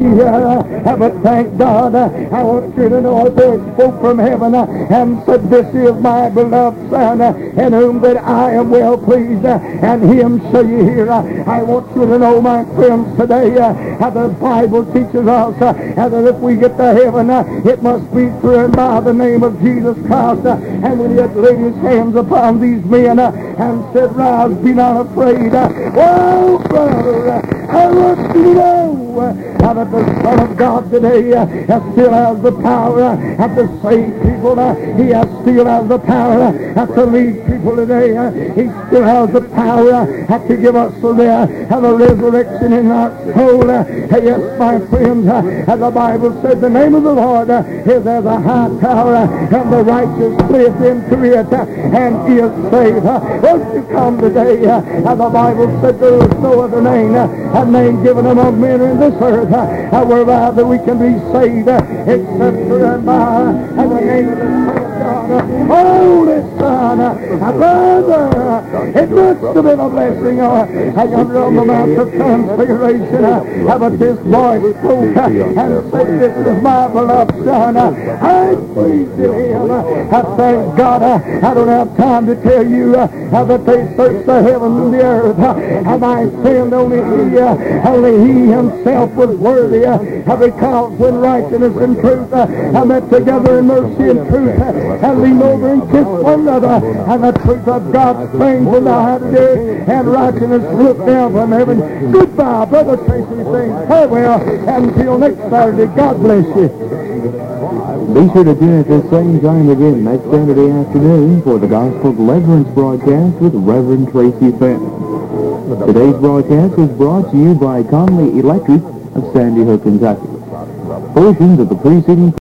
But thank God, I want you to know a voice spoke from heaven and said, "This is my beloved Son, in whom that I am well pleased, and him shall you hear." I want you to know, my friends, today, how the Bible teaches us that if we get to heaven, it must be through and by the name of Jesus Christ. And when he had laid his hands upon these men and said, "Rise, be not afraid." Oh, brother, I want you to know that the Son of God today still has the power to save people. He still has the power to lead people today. He still has the power to give us the resurrection in our soul. Yes, my friends, as the Bible said, the name of the Lord is as a high tower, and the righteous fleeth into it and is saved. Won't you come today? As the Bible said, there is no other name given among men in this earth whereby that we can be saved except through and by the name of the Son of God. Holy Son, brother, it must have been a blessing yonder on the Mount of Transfiguration. But this voice spoke and said, "This is my beloved Son. I pleased in him." I thank God I don't have time to tell you that they searched the heaven and the earth. My friend, only he himself was worthy, because when righteousness and truth met together in mercy and truth and lean over and kiss one another, and the truth of God springs in the heart of earth, and righteousness looked down from heaven. Goodbye, Brother Tracy, saying farewell until next Saturday. God bless you. Be sure to tune at this same time again next Saturday afternoon for the Gospel Deliverance broadcast with Reverend Tracy Fenton. Today's broadcast was brought to you by Conley Electric of Sandy Hook, Kentucky. Portions of the preceding